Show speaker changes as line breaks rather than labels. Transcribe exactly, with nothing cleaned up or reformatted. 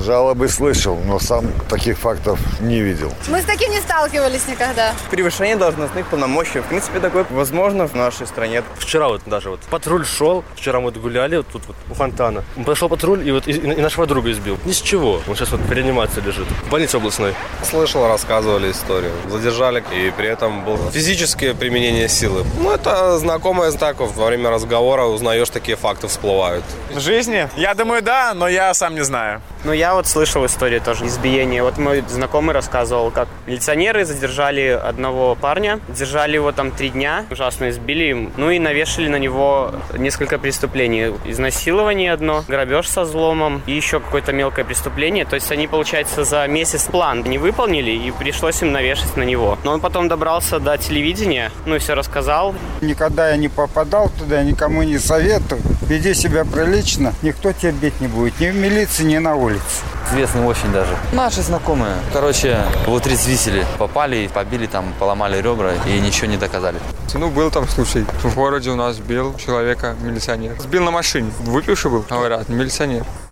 Жалобы слышал, но сам таких фактов не видел.
Мы с таким не сталкивались никогда.
Превышение должностных полномочий. В принципе, такое возможно в нашей стране.
Вчера вот даже вот патруль шел, вчера мы вот гуляли вот тут вот у фонтана. Подошел патруль и вот и, и нашего друга избил. Ни с чего. Он сейчас вот в реанимации лежит. В больнице областной.
Слышал, рассказывали историю. Задержали, и при этом было физическое применение силы. Ну, это знакомое так, во время разговора узнаешь, такие факты всплывают.
В жизни? Я думаю, да, но я сам не знаю.
Ну, я вот слышал историю тоже избиения. Вот мой знакомый рассказывал, как милиционеры задержали одного парня, держали его там три дня, ужасно избили, ну и навешали на него несколько преступлений. Изнасилование одно, грабеж со взломом и еще какое-то мелкое преступление. То есть они, получается, за месяц план не выполнили и пришлось им навешать на него. Но он потом добрался до телевидения, ну и все рассказал.
Никогда я не попадал туда, никому не советую. Веди себя прилично, никто тебя бить не будет, ни в милиции, ни на улице.
Известный очень даже. Наши знакомые. Короче, в утрезвители попали, побили там, поломали ребра и ничего не доказали.
Ну, был там случай. В городе у нас бил человека милиционер. Сбил на машине. Выпивший был, говорят, милиционер.